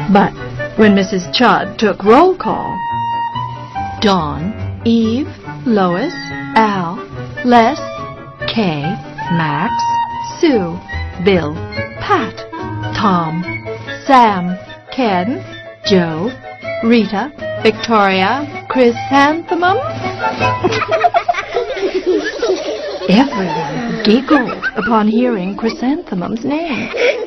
But when Mrs. Chudd took roll call, Dawn, Eve, Lois, Al, Les, Kay, Max, Sue, Bill, Pat, Tom, Sam, Ken, Joe, Rita, Victoria, Chrysanthemum. Everyone giggled upon hearing Chrysanthemum's name.